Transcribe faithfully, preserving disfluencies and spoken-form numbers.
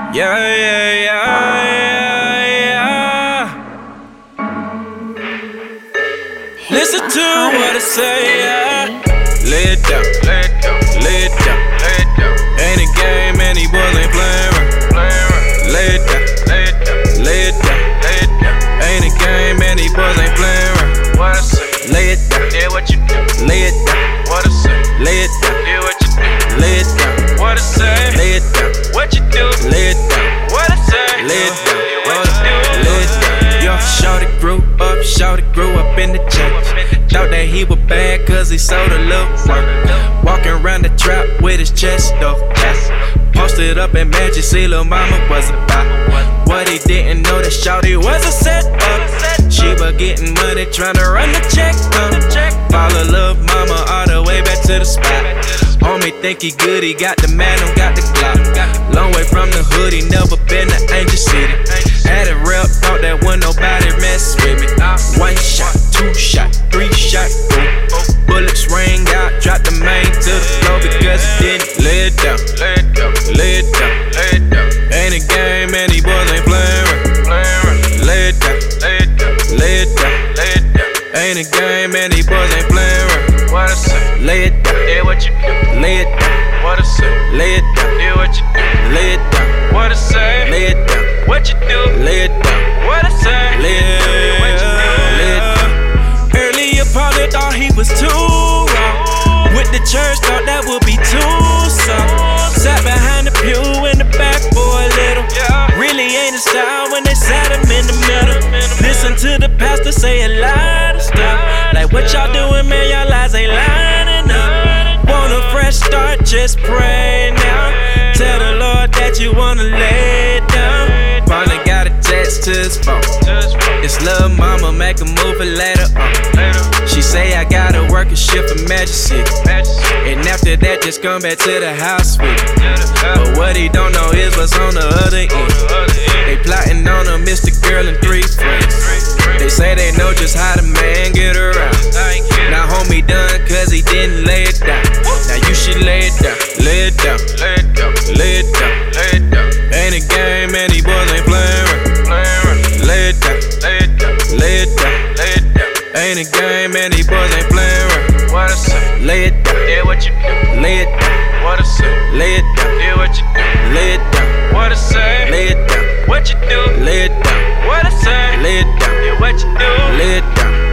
Yeah, yeah, yeah, yeah, yeah. Listen to what I say, yeah. Lay it down, lay it down, lay it down, lay it down. Ain't a game, man, these boys ain't playing around. Lay it down, lay it down, lay it down, lay it down. Ain't a game, man, these boys ain't playing around. What I say? Lay it down, yeah, what you do? Lay it down, what I say? Lay it down, yeah, what you do? Lay it down, what I say? Lay it down, what you do? Lay it down, what I say? Lay it down, yeah, what you do? Lay it down. Yo, shawty grew up, shawty grew up in the church. Thought that he was bad cause he sold a little work. Walking around the trap with his chest though. Posted up in Magic, see lil' mama was about. What he didn't know that shawty was a setup. She was getting money, tryna run the check up. Follow lil' mama all the way back to the spot. Homie think he good, he got the man, got the Glock. Long way from the hood, he never been to Angel City. Had a rep, thought that when nobody mess with me. One shot, two shot, three shot, boom. Bullets ring out, drop the main to the floor because it didn't. Lay it down, lay it down, lay it down, lay it down. Ain't a game, man, these boys ain't playing around. Lay it down, lay it down, lay it down, lay it down. Ain't a game, man, these boys ain't playing around. What I say? Lay it down, yeah, what you do? Lay it down, what I say? Lay it down, yeah, what you do? Lay it down, what I say? Lay it down, what you do? Lay it down, what I say? Lay it down, yeah, what you do? Lay it down. Early upon it, thought he was too wrong. With the church, thought that would be too soft. Sat behind the pew in the back for a little. Really ain't a style when they sat him in the middle. Listen to the pastor say a lot of stuff. Like what y'all doing, man, y'all lies ain't lining up. Want a fresh start, just pray now. Tell the Lord that you wanna lay it down. Finally got a text to his phone. It's lil' mama, make a move later on. She say I gotta work a shift in Magic City. And after that, just come back to the house with me. But what he don't know is what's on the other end. They plotting on a Mister Girl and three friends. They say they know just how the man get around. Now homie done cause he didn't lay it down. Now you should lay it down, lay it down, lay it down, lay it down, lay it down. Ain't a game, man, these boys ain't playing around. Lay it down, lay it down, lay it down, lay it down. Ain't a game, man, these boys ain't playing around. What I say? Lay it down, yeah, what you do? Lay it down, what I say? Lay it down, yeah, what you do? Lay it down, what I say? Lay it down, what you do? Lay it down, what I say? Lay it down, yeah, what you do? Lay it down.